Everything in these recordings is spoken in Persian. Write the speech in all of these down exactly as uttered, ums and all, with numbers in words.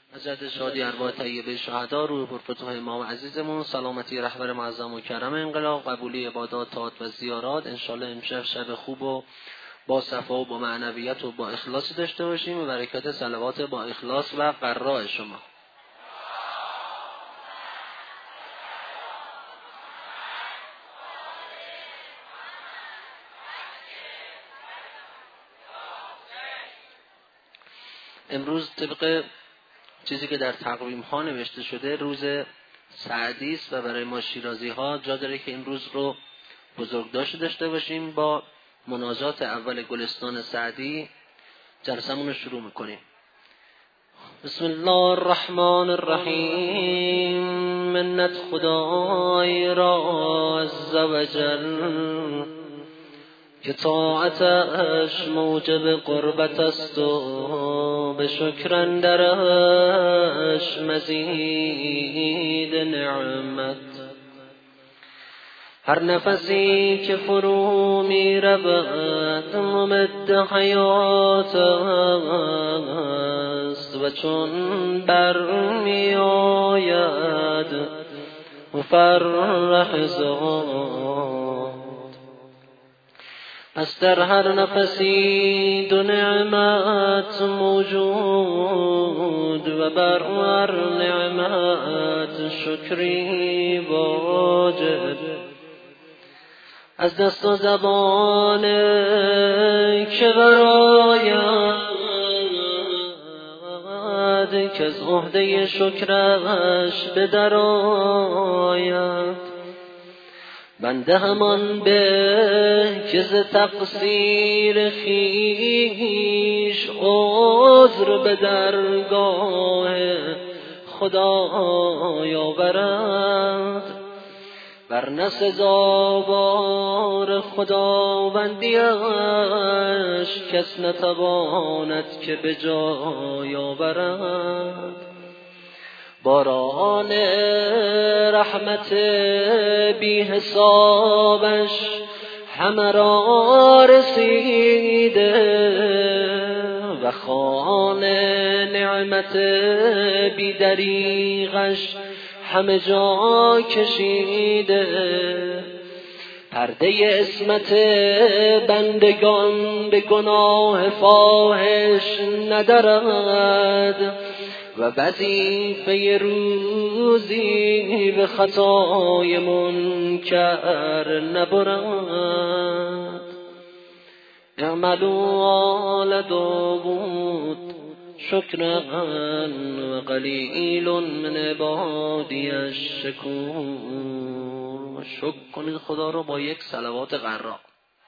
از جد شادی ارواح طیبه شهدا، روح پرفتوح امام عزیزمون، سلامتی رهبر معظم و کرم انقلاب، قبولی عبادات، طاعات و زیارات. انشالله امشب شب خوب و با صفا و با معنویت و با اخلاص داشته باشیم و برکت صلوات با اخلاص و قراء شما. امروز طبق چیزی که در تقویم ها نوشته شده روز سعدی است و برای ما شیرازی ها جا داره که امروز رو بزرگداشت داشته باشیم. با مناجات اول گلستان سعدی جلسمون رو شروع میکنیم. بسم الله الرحمن الرحیم. منت خدای را عز و جل که طاعتش موجب قربت است و به شکر اندرش مزید نعمت. هر نفسی که فرو می رود ممد حیات است و چون بر می آید مفرح زاد. پس در هر نفسی دو نعمت موجود و بر هر نعمت شکری واجب. از دست و زبان که براید که از عهده شکرش بدر آید. بنده همان به که ز تقصیر خویش عذر به درگاه خدای آورد، ورنه سزاوار خداوندیش کس نتواند که به جای آورد. باران رحمت بی حسابش همه را رسیده و خوان نعمت بی دریغش همه جا کشیده. پرده عصمت بندگان به گناه فاحش ندارد و وظیفه روزی به خطای منکر نبرد. اعملوا آل داوود شکرا و قلیل من عبادی الشکور. شکر کنید خدا رو با یک صلوات قرا.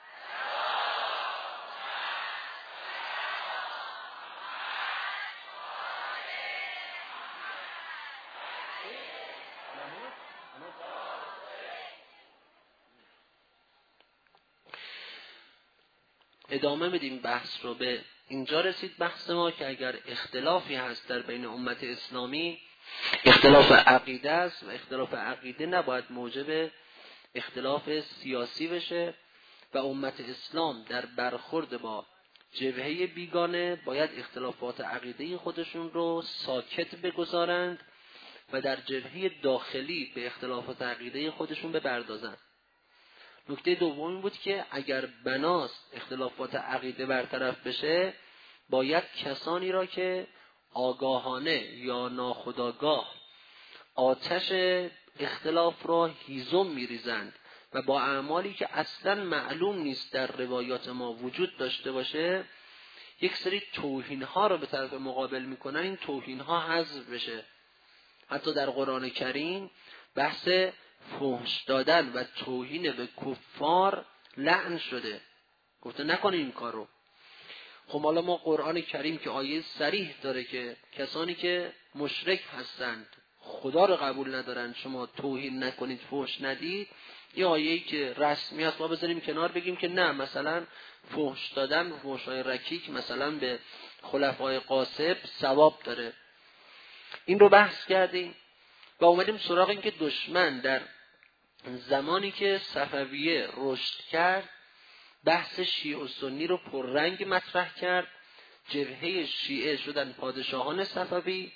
ادامه بدیم بحث رو. به اینجا رسید بحث ما که اگر اختلافی هست در بین امت اسلامی، اختلاف عقیده است و اختلاف عقیده نباید موجب اختلاف سیاسی بشه و امت اسلام در برخورد با جبهه بیگانه باید اختلافات عقیده خودشون رو ساکت بگذارند و در جبهه داخلی به اختلافات عقیده خودشون بپردازند. نکته دومی بود که اگر بناست اختلافات عقیده برطرف بشه، باید کسانی را که آگاهانه یا ناخودآگاه آتش اختلاف را هیزم میریزند و با اعمالی که اصلا معلوم نیست در روایات ما وجود داشته باشه، یک سری توهین ها را به طرف مقابل میکنن، این توهین ها حذف بشه. حتی در قرآن کریم بحث فحش دادن و توهین به کفار لعن شده، گفته نکنه این کار رو. خب حالا ما قرآن کریم که آیه صریح داره که کسانی که مشرک هستند خدا رو قبول ندارن شما توهین نکنید، فحش ندید، یه آیه‌ای که رسمی است ما بذاریم کنار، بگیم که نه مثلا فحش دادن، فحش‌های رکیک مثلا به خلفای غاصب ثواب داره. این رو بحث کردیم و اومدیم سراغ این که دشمن در زمانی که صفویه رشد کرد بحث شیعه و سنی رو پررنگ مطرح کرد. جبهه شیعه شدن پادشاهان صفوی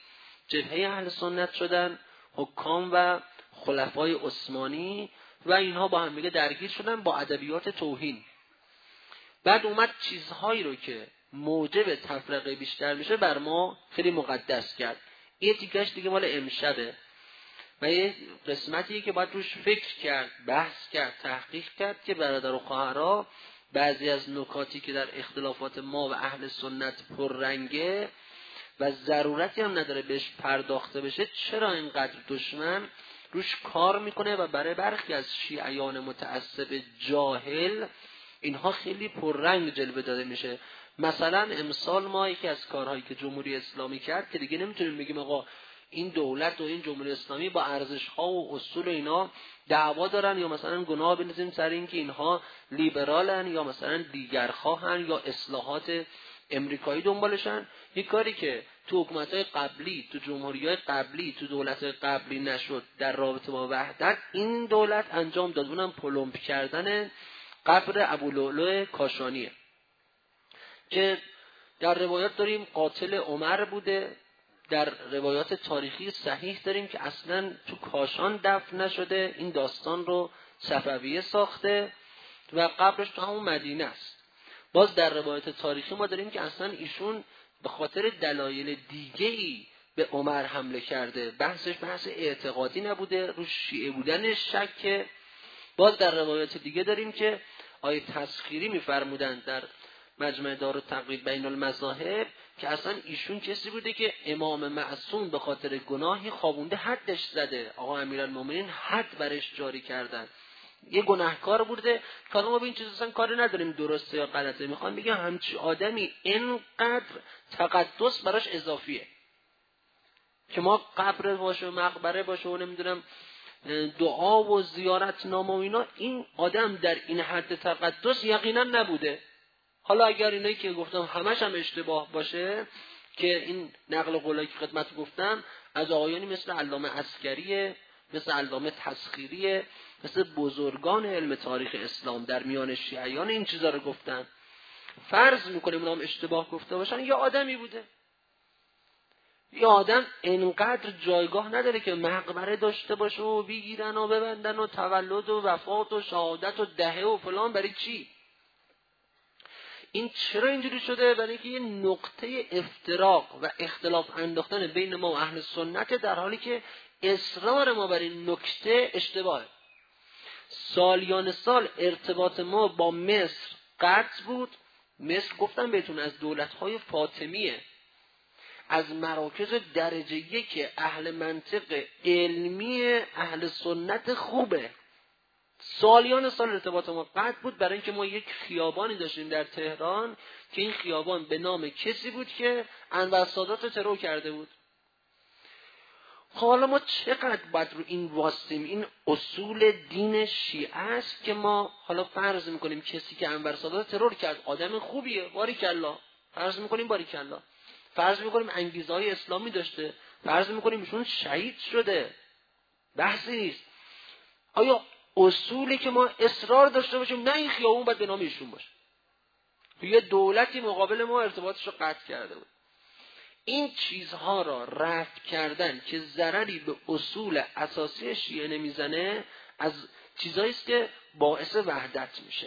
جبهه اهل سنت شدن، حکام و خلفای عثمانی و اینها با هم دیگه درگیر شدن با ادبیات توهین. بعد اومد چیزهایی رو که موجب تفرقه بیشتر میشه بر ما خیلی مقدس کرد. این تیکش دیگه مال امشبه و یه قسمتیه که باید روش فکر کرد، بحث کرد، تحقیق کرد که برادر و خواهرها بعضی از نکاتی که در اختلافات ما و اهل سنت پررنگه و ضرورتی هم نداره بهش پرداخته بشه، چرا اینقدر دشمن روش کار میکنه و برای برخی از شیعیان متعصب جاهل اینها خیلی پررنگ جلوه داده میشه. مثلا امسال ما یکی از کارهایی که جمهوری اسلامی کرد که دیگه نمیتونیم بگیم آقا این دولت و این جمهوری اسلامی با ارزش‌ها و اصول اینا دعوا دارن یا مثلا گناه بندازیم سر این که اینها لیبرالن یا مثلا دیگرخواهن یا اصلاحات امریکایی دنبالشن. یک کاری که تو حکومت‌های قبلی، تو جمهوری‌های قبلی، تو دولت‌های قبلی نشد در رابطه با وحدت، این دولت انجام داد. اونم پلمپ کردن قبر ابولؤلؤ کاشانیه که در روایات داریم قاتل عمر بوده، در روایات تاریخی صحیح داریم که اصلا تو کاشان دفن نشده، این داستان رو صفویه ساخته و قبرش تو همون مدینه است. باز در روایات تاریخی ما داریم که اصلا ایشون به خاطر دلایل دیگه‌ای به عمر حمله کرده، بحثش بحث اعتقادی نبوده، رو شیعه بودنش شکه. باز در روایات دیگه داریم که آیه تسخیری می‌فرمودند در مجمع دارالتقریب بین المذاهب که اصلا ایشون کسی بوده که امام معصوم به خاطر گناهی خوابونده حدش زده، آقا امیرالمومنین حد برش جاری کردن، یه گناهکار بوده. کار ما به این چیز اصلا کار نداریم درسته یا غلطه، میخوام بگم همچی آدمی اینقدر تقدس براش اضافیه که ما قبر باشه و مقبره باشه و نمیدونم دعا و زیارت نامه و اینا، این آدم در این حد تقدس یقینا نبوده. حالا اگر اینایی که گفتم همش هم اشتباه باشه که این نقل قولایی که خدمت گفتم از آقایانی مثل علامه عسکریه، مثل علامه تسخیریه، مثل بزرگان علم تاریخ اسلام در میان شیعیان این چیزا رو گفتن، فرض میکنیم اونا هم اشتباه گفته باشن، یا آدمی بوده. یا آدم انقدر جایگاه نداره که مقبره داشته باشه و بگیرن و ببندن و تولد و وفات و شهادت و دهه و فلان. برای چی؟ این چرا اینجوری شده؟ برای اینکه یه نقطه افتراق و اختلاف انداختن بین ما و اهل سنت، در حالی که اصرار ما بر این نکته اشتباهه. سالیان سال ارتباط ما با مصر قطع بود. مصر گفتم بهتون از دولت‌های فاطمیه، از مراکز درجه یک اهل منطق علمی اهل سنت خوبه. سالیان سال ارتباط ما قطع بود برای اینکه ما یک خیابانی داشتیم در تهران که این خیابان به نام کسی بود که انور سادات رو ترور کرده بود. حالا ما چقدر باید رو این واسیم؟ این اصول دین شیعه است که ما حالا فرض میکنیم کسی که انور سادات ترور کرد آدم خوبیه، باریکالله، فرض میکنیم باریکالله، فرض میکنیم انگیزه‌های اسلامی داشته، فرض میکنیم ایشون شهید شده، بحثی نیست. آیا اصولی که ما اصرار داشته باشیم نه این خیابون باید به نام ایشون باشه؟ یه دولتی مقابل ما ارتباطش رو قطع کرده بود. این چیزها را رفع کردن که ضرری به اصول اساسی شیعه نمیزنه از چیزایی است که باعث وحدت میشه.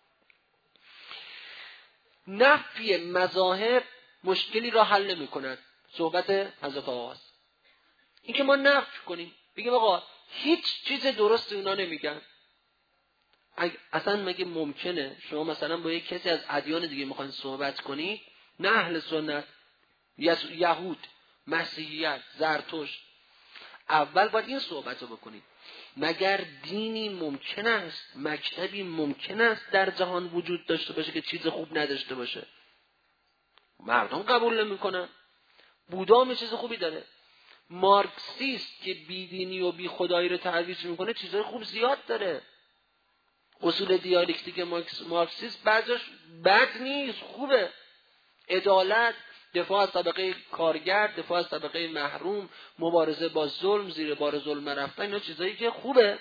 نفی مذاهب مشکلی را حل نمی‌کند. صحبت حضرت آقاست. این که ما نفی کنیم، بگیم آقا هیچ چیز درست اونا نمیگن. اصلا مگه ممکنه شما مثلا با یک کسی از ادیان دیگه میخواین صحبت کنی، نه اهل سنت، یهود، مسیحیت، زرتشت، اول باید این صحبت رو بکنید. مگر دینی ممکن است، مکتبی ممکن است در جهان وجود داشته باشه که چیز خوب نداشته باشه؟ مردم قبول نمیکنن. بودا هم چیز خوبی داره. مارکسیست که بیدینی و بی خدایی رو ترویج میکنه چیزای خوب زیاد داره. اصول دیالکتیک مارکسیست بعضیش بد نیست، خوبه. عدالت، دفاع از طبقه کارگر، دفاع از طبقه محروم، مبارزه با ظلم، زیر بار ظلم رفتن، اینا چیزایی که خوبه.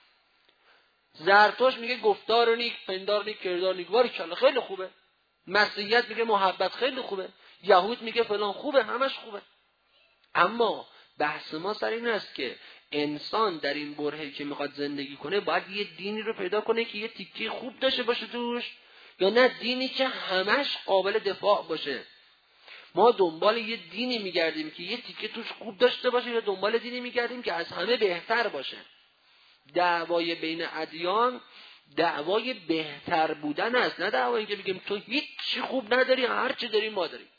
زرتشت میگه گفتار نیک، پندار نیک، کردار نیک، باریکالله، خیلی خوبه. مسیحیت میگه محبت، خیلی خوبه. یهود میگه فلان، خوبه، همش خوبه. اما بحث ما سر این است که انسان در این برهه‌ای که میخواد زندگی کنه باید یه دینی رو پیدا کنه که یه تیکه خوب داشته باشه توش، یا نه دینی که همش قابل دفاع باشه. ما دنبال یه دینی میگردیم که یه تیکه توش خوب داشته باشه، یا دنبال دینی میگردیم که از همه بهتر باشه. دعوای بین ادیان دعوای بهتر بودن است، نه دعوایی که بگیم تو هیچ چی خوب نداری هر چی داریم ما داریم.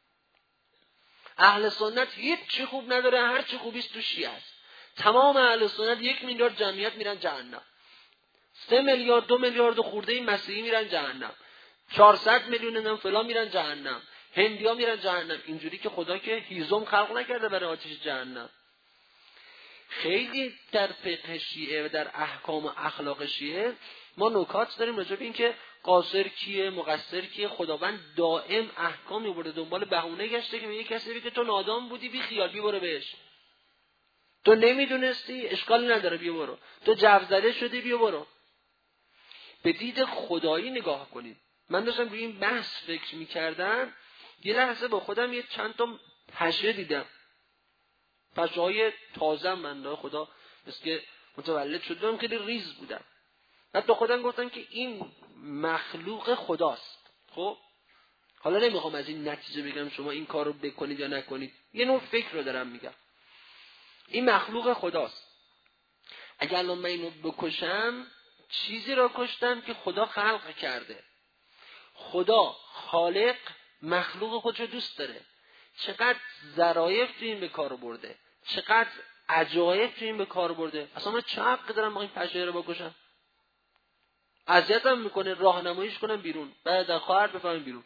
اهل سنت هیچ چی خوب نداره، هر چی خوبیست تو شیعه است. تمام اهل سنت یک میلیارد جمعیت میرن جهنم، سه میلیارد دو میلیارد خورده این مسیحی میرن جهنم، چهارصد میلیون هم فلان میرن جهنم، هندیا میرن جهنم. اینجوری که خدا که هیزم خلق نکرده برای آتش جهنم. خیلی در فقه شیعه و در احکام و اخلاق شیعه ما نکات داریم راجع به این که قاصر کیه، مقصر کیه. خداوند دائم احکامی برده، دنبال بهونه گشته که به یک کسی بگه تو نادان بودی بی خیال بی برو بهش، تو نمیدونستی اشکال نداره بیا برو، تو جو زده شدی بیا برو. به دید خدایی نگاه کنید. من داشتم روی این بحث فکر میکردم، یه لحظه با خودم یه چند تا پشه دیدم، پشه های تازه من خدا مثل که متولد شدم، خیلی ریز بودم. بعد با خودم گفتم که این مخلوق خداست. خب حالا نمیخوام از این نتیجه بگم شما این کار رو بکنید یا نکنید، یه نوع فکر رو دارم میگم. این مخلوق خداست. اگر الان من اینو بکشم چیزی را کشتم که خدا خلق کرده. خدا خالق مخلوق خودشو دوست داره. چقدر ظرایف تو این به کار برده، چقدر عجایب تو این به کار برده. اصلا من چه حقی دارم با این پشه رو بکشم؟ اذیتم میکنه، راهنماییش کنم بیرون، بعد خواهر بفهمم بیرون.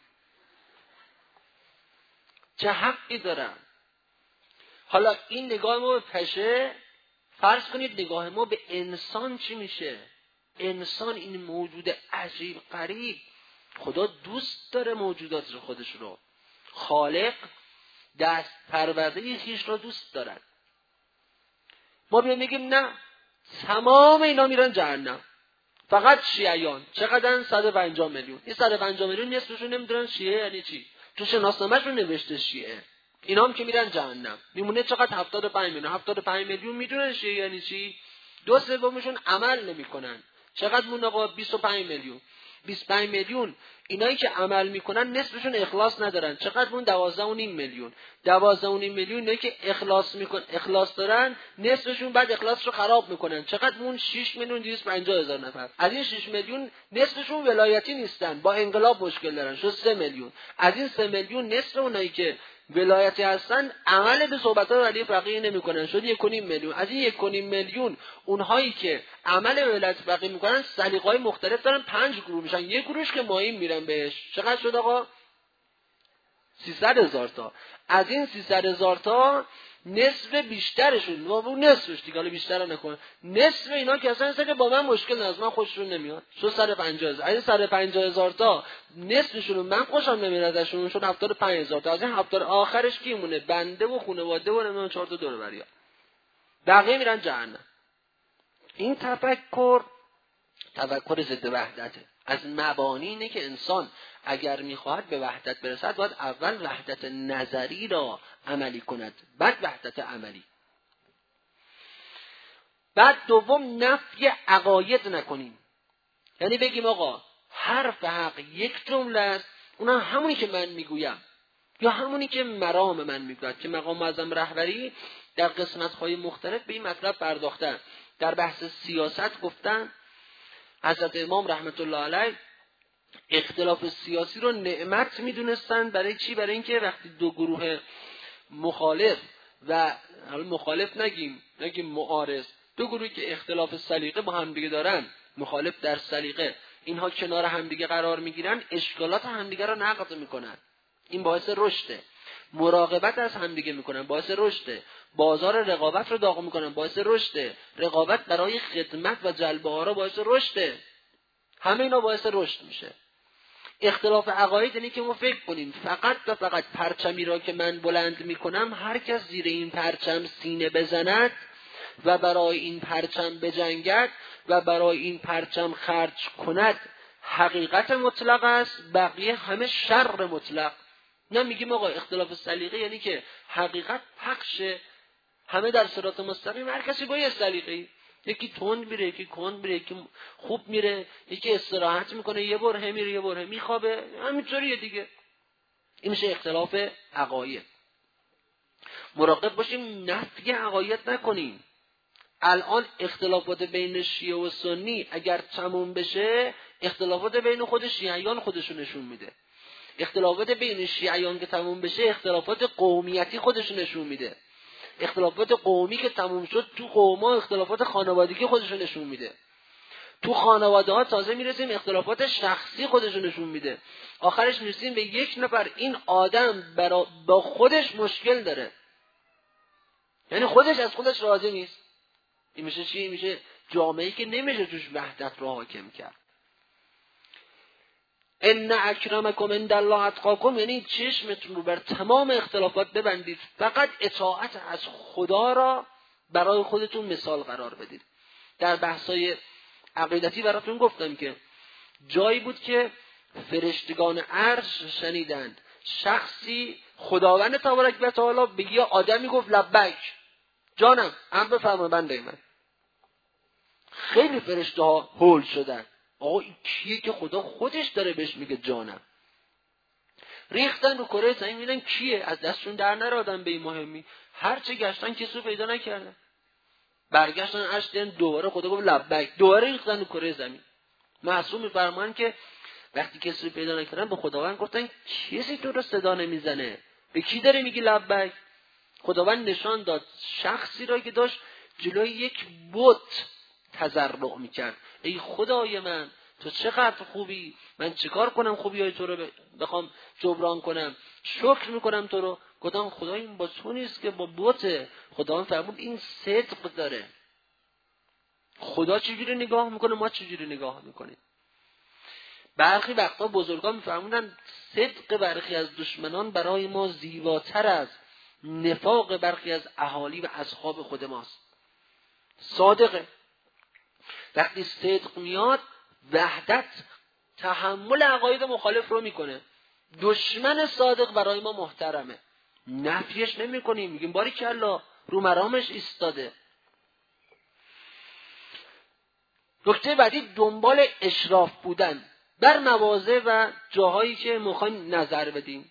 چه حقی دارم؟ حالا این نگاه ما به پشه، فرض کنید نگاه ما به انسان چی میشه؟ انسان این موجود عجیب غریب، خدا دوست داره موجودات رو، خودش رو، خالق دست پرورده خیش رو دوست دارد. ما بیان میگیم نه تمام اینا میرن جهنم، فقط شیعیان چقدرن؟ صد و پنجاه میلیون. این صد و پنجاه میلیون نصفشون نمیدونن شیعه یعنی چی، تو شناسنامه‌شون نوشته شیعه، اینا هم که میرن جهنم. میمونه چقدر؟ هفتاد و پنج میلیون. هفتاد و پنج میلیون میدونن شیعه یعنی چی؟ دو سومشون عمل نمیکنن. چقدر مون آقا؟ بیست و پنج میلیون. بیست و پنج میلیون اینایی که عمل میکنن نصفشون اخلاص ندارن. چقدر مون؟ دوازده و نیم میلیون. دوازده و نیم میلیون اینایی که اخلاص میکنن، اخلاص دارن، نصفشون بعد اخلاص رو خراب میکنن. چقدر مون؟ شش میلیون و دویست و پنجاه هزار نفر. از این شش میلیون نصفشون ولایتی نیستن، با انقلاب مشکل دارن، شد سه میلیون. از این سه میلیون نصف اونایی که ولایتی هستن عمل به صحبت‌های علی فقیه نمی‌کنن، شد یک و نیم میلیون. از این یک و نیم میلیون اونهایی که عمل ولایت فقیه می‌کنن سلیقه‌های مختلف دارن، پنج گروه میشن. یک گروهش که مایم میرن بهش. چقدر شد آقا؟ سیصد هزار تا. از این سیصد هزار تا نصف بیشترشون، اون نصفش دیگه، حالا بیشتر نکن، نصف اینا که اصلا هستن که با من مشکل ندارن، من خوششون نمیاد، شد صد و پنجاه هزار. از این صد و پنجاه هزار تا نصفشون من خوشم نمیاد ازشون، شد هفتاد و پنج هزار تا. از این هفتاد آخرش کی مونه؟ بنده و خانواده و نمیدونم چهار تا دور بریا، بقیه میرن جهنم. این تفکر تفکر ضد وحدته. از مبانی اینه که انسان اگر میخواهد به وحدت برسد باید اول وحدت نظری را عملی کند، بعد وحدت عملی. بعد دوم نفی عقاید نکنیم، یعنی بگیم آقا حرف حق یک جمله است، اونم همونی که من میگویم یا همونی که مرام من میگوید، که مقام معظم رهبری در قسمت‌های مختلف به این مطلب پرداختن. در بحث سیاست گفتن حضرت امام رحمت الله علیه اختلاف سیاسی رو نعمت میدونستن. برای چی؟ برای اینکه وقتی دو گروه مخالف و حالا مخالف نگیم نگیم معارض، دو گروهی که اختلاف سلیقه با هم دیگه دارن، مخالف در سلیقه، اینها کنار هم دیگه قرار میگیرن، اشکالات هم دیگه رو نقض میکنن. این باعث رشده. مراقبت از هم دیگه میکنن، باعث رشده. بازار رقابت رو داغ میکنن، باعث رشده. رقابت برای خدمت و جلب آرا باعث رشده. همه اینا باعث رشد میشه. اختلاف عقاید یعنی که ما فکر کنیم فقط و فقط پرچمی را که من بلند میکنم هر کس زیر این پرچم سینه بزند و برای این پرچم بجنگد و برای این پرچم خرج کند حقیقت مطلق است، بقیه همه شر مطلق. نه میگیم آقا اختلاف سلیقه یعنی که حقیقت پخشه، همه در صراط مستقیم، هر کسی با یه سلیقه‌ای، یکی تند میره، یکی کند میره، یکی خوب میره، یکی استراحت میکنه، یه برهه میره، یه برهه میخوابه، همینطوریه دیگه. این میشه اختلاف عقاید. مراقب باشیم نفی عقاید نکنیم. الان اختلافات بین شیعه و سنی اگر تموم بشه، اختلافات بین خود شیعیان خودشون نشون میده. اختلافات بین شیعیان که تموم بشه، اختلافات قومیتی خودشون نشون میده. اختلافات قومی که تموم شد، تو قوما اختلافات خانوادگی خودشون نشون میده. تو خانواده ها تازه میرسیم اختلافات شخصی خودشون نشون میده. آخرش میرسیم به یک نفر این آدم برا با خودش مشکل داره، یعنی خودش از خودش راضی نیست. این میشه چی؟ میشه جامعه‌ای که نمیشه توش وحدت رو حاکم کرد. ان اکرمکم عند الله اتقاکم، یعنی چشمتون رو بر تمام اختلافات ببندید، فقط اطاعت از خدا را برای خودتون مثال قرار بدید. در بحثای عقیدتی براتون گفتم که جایی بود که فرشتگان عرش شنیدند شخصی خداوند تبارک و تعالی بگی آدمی گفت لبیک جانم، هم بفرما بنده من. خیلی فرشته ها هول شدن، آقا این کیه که خدا خودش داره بهش میگه جانم؟ ریختن رو کره زمین میدن کیه، از دستشون در نرادن به این مهمی، هرچه گشتن کسی رو پیدا نکردن. برگشتن عرش دیدن دوباره خدا گفت لبیک، دوباره ریختن رو کره زمین. معصوم میفرمان که وقتی کسی رو پیدا نکردن به خداوند گفتن کسی تو رو صدا نمیزنه، به کی داره میگی لبیک؟ خداوند نشان داد شخصی را که داشت جلوی یک بت تضرع میکرد. ای خدای من تو چقدر خوبی، من چیکار کنم خوبی های تو رو بخوام جبران کنم، شکر میکنم تو رو. گفتم خدا این با تو نیست که با بته. خداوند فرمود این صدق داره. خدا چجوری نگاه میکنه، ما چجوری نگاه میکنیم. برخی وقتا بزرگان میفرمودن صدق برخی از دشمنان برای ما زیباتر از نفاق برخی از اهالی و اصحاب خود ماست. صادقه. وقتی صدق میاد وحدت تحمل عقاید مخالف رو میکنه. دشمن صادق برای ما محترمه، نفیش نمی کنیم، میگیم باریکلا رو مرامش ایستاده. نکته بعدی دنبال اشراف بودن بر مواضع و جاهایی که میخوایم نظر بدیم.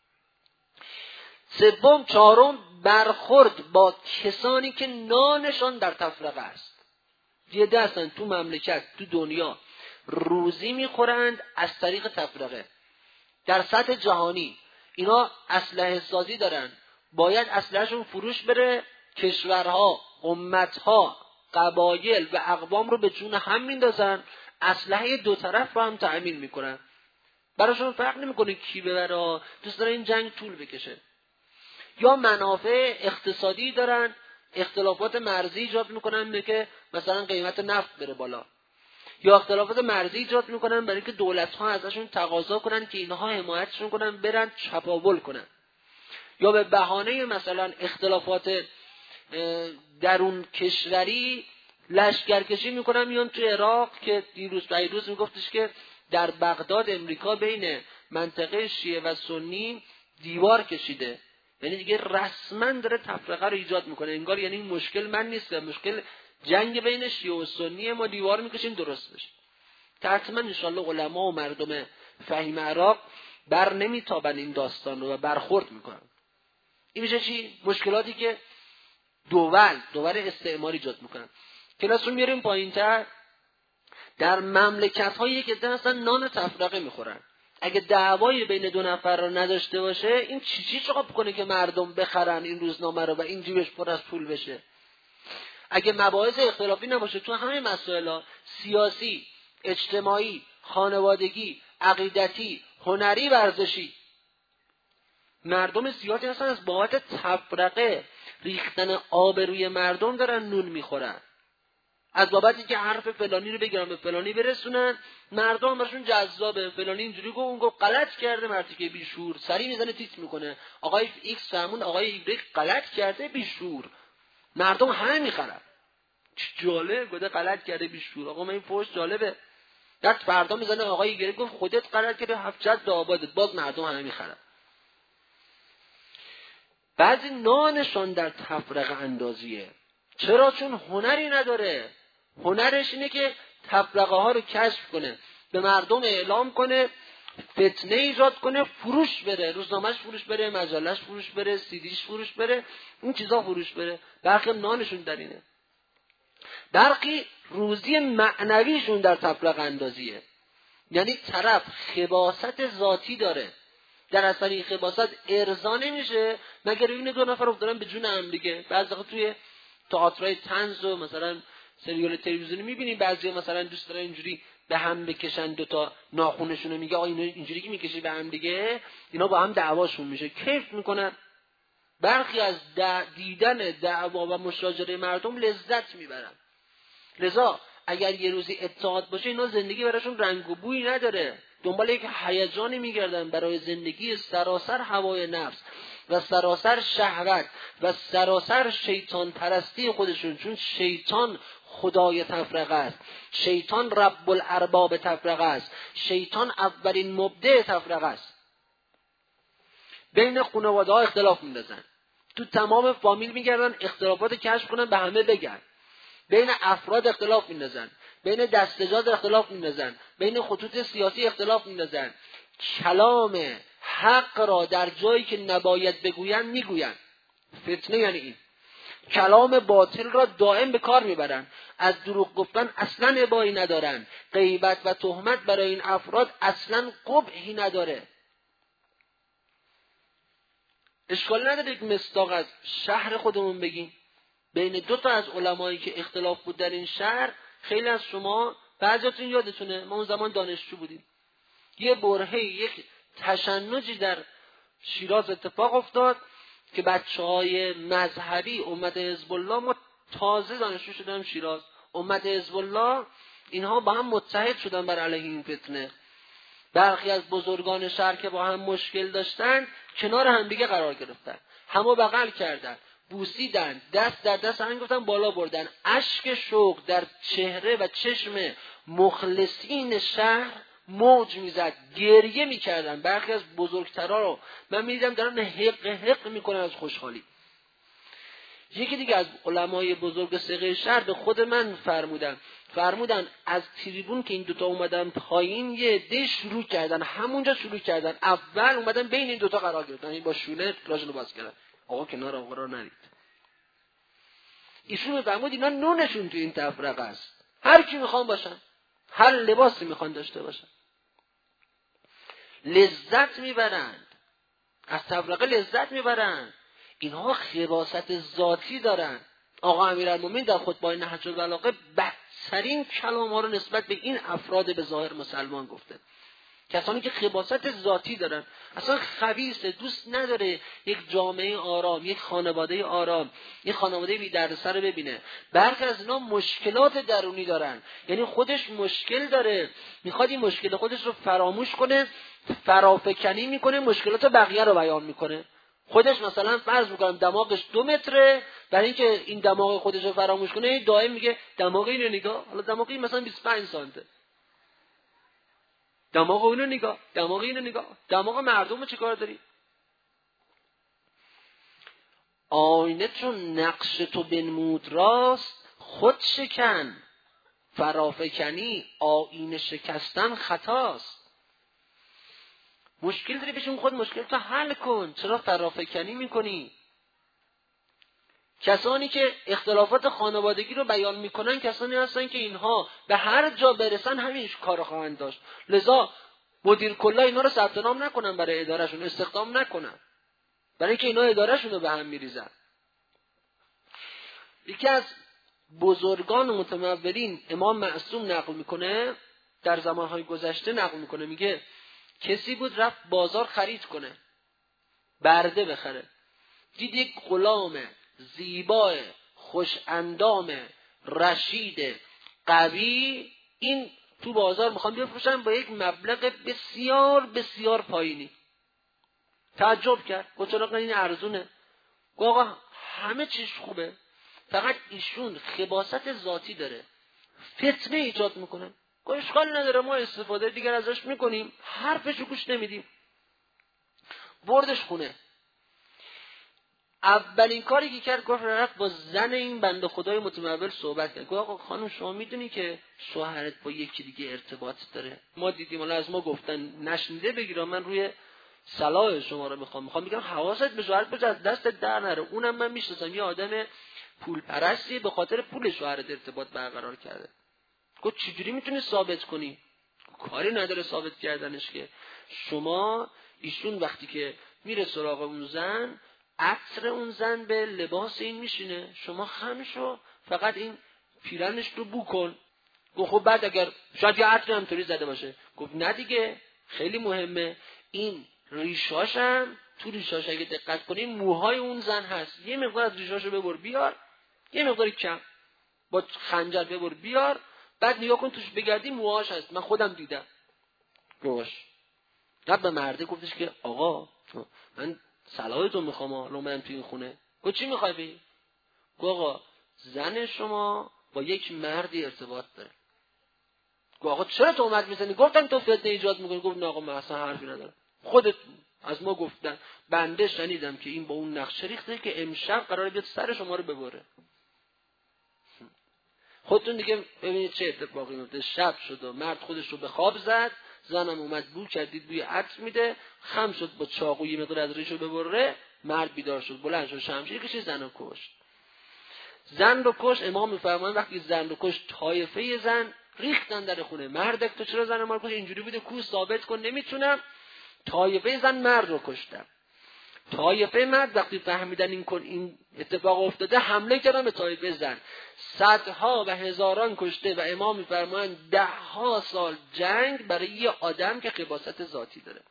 سوم چهارم برخورد با کسانی که نانشان در تفرقه است. یه دستن تو مملکت تو دنیا روزی میخورند از طریق تفرقه. در سطح جهانی اینا اسلحه سازی دارن، باید اسلحه‌شون فروش بره، کشورها، امتها، قبایل و اقوام رو به جون هم میندازن، اسلحه دو طرف رو هم تأمین میکنن. براشون فرق نمیکنه کی ببره، دوست داره این جنگ طول بکشه. یا منافع اقتصادی دارن، اختلافات مرزی ایجاد میکنن که مثلا قیمت نفت بره بالا، یا اختلافات مرزی ایجاد میکنن برای که دولت‌ها ازشون تقاضا کنن که اینها حمایتشون کنن برن چپاول کنن، یا به بهانه مثلا اختلافات درون کشوری لشکرکشی میکنن میان تو عراق. که دیروز دیروز میگفتش که در بغداد امریکا بین منطقه شیعه و سنی دیوار کشیده، یعنی دیگه رسما داره تفرقه رو ایجاد میکنه. انگار یعنی این مشکل من نیست، مشکل جنگ بین شیعه و سنی، ما دیوار میکشیم درست بشه. حتما انشالله علما و مردم فهیم عراق بر نمیتابن این داستان رو و برخورد میکنن. این میشه چی؟ مشکلاتی که دول دول استعماری ایجاد میکنن. کلاس رو میاریم پایین تر. در مملکت هایی که اصلا نان تفرقه میخورن، اگه دعوایی بین دو نفر رو نداشته باشه، این چی چی چقدر بکنه که مردم بخرن این روزنامه رو و این جیبش پر از پول بشه؟ اگه مباحث اختلافی نباشه تو همه مسائل سیاسی، اجتماعی، خانوادگی، عقیدتی، هنری، ورزشی، مردم زیادی هستن از بابت تفرقه ریختن آب روی مردم دارن نون میخورن. از بابتی که حرف فلانی رو بگیرن به فلانی برسونن، مردم براشون جذابه. فلانی اینجوری گفت، اون گفت غلط کرده، مردی که بیشور سری میزنه تیت میکنه، آقای ایکس فرمون آقای ایگرگ غلط کرده بیشور، مردم همه میخرن. جالب گفته غلط کرده بیشور، آقا من این فوش جالبه. بعد فردا میزنه آقای ایگرگ گفت خودت غلط کرده هفت جد آبادت، باز مردم همه میخرن. بعضی نانشان در تفرقه اندازیه. چرا؟ چون هنری نداره. هنرش اینه که تفرقه ها رو کشف کنه، به مردم اعلام کنه، فتنه ایجاد کنه، فروش بره، روزنامه‌اش فروش بره، مجله‌اش فروش بره، سیدیش فروش بره، این چیزا فروش بره. برخی نانشون در اینه. برخی روزی معنویشون در تفرقه اندازیه. یعنی طرف خباثت ذاتی داره، در اثر این خباثت ارضا نمیشه مگر این دو نفر افتادن به جون هم دیگه. بعضی وقت توی تئاترای طنز و مثلا سریال تلویزیونی میبینیم بعضی مثلا دوست دارن اینجوری به هم بکشن، دو تا ناخونشون رو میگه آقا اینو اینجوری که میکشی به هم دیگه، اینا با هم دعواشون میشه، کیف میکنن. برخی از دیدن دعوا و مشاجره مردم لذت میبرن. لذا اگر یه روزی اتحاد باشه اینا زندگی براشون رنگ و بویی نداره، دنبال یک هیجانی میگردن برای زندگی سراسر هوای نفس و سراسر شهوت و سراسر شیطان پرستی خودشون، چون شیطان خدای تفرقه است، شیطان رب الارباب تفرقه است، شیطان اولین مبدع تفرقه است. بین خانواده ها اختلاف میندازن، تو تمام فامیل میگردن اختلافات کشف کنن به همه بگن، بین افراد اختلاف میندازن، بین دستجات اختلاف میندازن، بین خطوط سیاسی اختلاف میندازن، کلام حق را در جایی که نباید بگوین میگوین. فتنه یعنی این. کلام باطل را دائم به کار میبرن، از دروغ گفتن اصلا ابایی ندارن، غیبت و تهمت برای این افراد اصلا قبحی نداره. اشکال نداره یک مصداق از شهر خودمون بگیم. بین دو تا از علمایی که اختلاف بود در این شهر، خیلی از شما بعضیاتون یادتونه ما اون زمان دانشجو بودیم، یه برهه یک تشنجی در شیراز اتفاق افتاد که بچهای مذهبی امت حزب الله، ما تازه دانشجو شدیم شیراز، امت حزب الله اینها با هم متحد شدن بر علیه این فتنه. برخی از بزرگان شهر که با هم مشکل داشتن کنار هم دیگه قرار گرفتن، همو بغل کردن، بوسیدن، دست در دست هم گفتن، بالا بردن، اشک شوق در چهره و چشم مخلصین شهر موج میزد، گریه میکردن. برخی از بزرگترها رو من میدیدم دارن حق حق میکنن از خوشحالی. یکی دیگه از علمای بزرگ سقه شهر به خود من فرمودن فرمودن از تریبون که این دوتا اومدن پایین یه عده شروع کردن، همونجا شروع کردن، اول اومدن بین این دوتا قرار گرفتن، این با شونه راجلو باز کردن، آقا کنار آقا را نرید. ایشون فرمود اینا نونشون تو این تفرقه است، هر کی میخوان باشن، هر لباسی میخوان داشته باشن، لذت میبرند از تفرقه، لذت میبرند. اینها خباثت ذاتی دارن. آقا امیرالمومنین در خطبه نهج البلاغه بدترین کلام ها رو نسبت به این افراد به ظاهر مسلمان گفته، کسانی که خباثت ذاتی دارن، اصلا خبیثه، دوست نداره یک جامعه آرام، یک خانواده آرام، یک خانواده بی دردسر رو ببینه. برخی از اینا مشکلات درونی دارن، یعنی خودش مشکل داره، میخواد این مشکل خودش رو فراموش کنه، فرافکنی میکنه، مشکلات بقیه رو بیان میکنه. خودش مثلا فرض میکنم دماغش دو متره، برای اینکه این دماغ خودش رو فراموش کنه دائم میگه دماغ اینو نگاه، حالا دماغ این مثلا بیست و پنج سانته، دماغ اینو نگاه، دماغ اینو نگاه، دماغ مردم رو چه کار داری؟ آینه چون نقش تو بنمود راست، خود شکن، فرافکنی آینه شکستن خطاست. مشکل داری بهشون، خود مشکل تو حل کن، چرا فرافکنی میکنی؟ کسانی که اختلافات خانوادگی رو بیان میکنن کسانی هستن که اینها به هر جا برسن همین کار خواهند داشت، لذا مدیر کلا اینا رو ثبت نام نکنن، برای ادارهشون استخدام نکنن، برای اینکه اینا ادارهشون رو به هم میریزن. یکی از بزرگان متمولین امام معصوم نقل میکنه، در زمانهای گذشته نقل میکنه، میگه کسی بود رفت بازار خرید کنه، برده بخره، دید یک غلام زیبا، خوش اندام، رشید، قوی، این تو بازار میخوان بفروشن با یک مبلغ بسیار بسیار پایینی. تعجب کرد، گفت چرا این ارزونه؟ گفت آقا همه چیز خوبه، فقط ایشون خباثت ذاتی داره، فتنه ایجاد میکنه. گفت اشکال نداره، ما استفاده دیگر ازش میکنیم، حرفشو گوش نمیدیم. بردش خونه، اولین کاری که کرد گفت رفت با زن این بنده خدای متمول صحبت کرد. گفت آقا خانم شما میدونی که شوهرت با یکی دیگه ارتباط داره؟ ما دیدیم ولی از ما گفتن نشنیده بگیرم، من روی صلاح شما رو میخوام میخوام میگم حواست به شوهرت باشه، از دست در نره. اونم من میشناسم یه آدم پول پرستی به خاطر پول شوهرت ارتباط برقرار کرده. گفت چجوری میتونی ثابت کنی؟ کاری نداره ثابت کردنش که. شما ایشون وقتی که میره سراغ اون زن، عطر اون زن به لباس این میشینه، شما خم شو فقط این پیرنش رو بو کن. گفت خب بعد اگر شاید یه عطر هم طوری زده باشه. گفت نه دیگه، خیلی مهمه، این ریشاشم تو ریشاش اگه دقت کنین موهای اون زن هست، یه مقدار از ریشاشو ببر بیار، یه مقداری کم با خنجر ببر بیار، بعد نگاه کن توش بگردی موهاش هست، من خودم دیدم. گوش بعد به مرده گفتش که آقا من صلاحتون میخوام الان اومدم تو این خونه. گفت چی میخوای بگی؟ گفت آقا زن شما با یک مردی ارتباط داره. گفت آقا چرا تو اومد میزنی؟ گفتن تو فتنه ایجاد میکنی. گفت نه آقا من اصلا حرفی ندارم، خودت از ما گفتن، بنده شنیدم که این با اون نقشه ریخته که امشب قراره بیاد سر شما رو ببره. خودتون دیگه ببینید چه اتفاقی میفته. شب شد و مرد خودش رو به خواب زد، زنم اومد بو کردید بوی عطر میده، خم شد با چاقو یه مقدار از ریشو ببره، مرد بیدار شد بلند شد شمشیر کشید زن رو کشت. زن رو کشت. امام میفرمایند وقتی زن رو کشت طایفه زن ریختن در خونه. مردک تو چرا زن ما رو کشت؟ اینجوری بوده کو ثابت کن نمیتونم. طایفه زن مرد رو کشتن. طایفه مرد وقتی فهمیدن این کن این اتفاق افتاده حمله کردن به طایفه زن. صدها و هزاران کشته و امام میفرمایند ده ها سال جنگ برای یه آدم که خباثت ذاتی داره.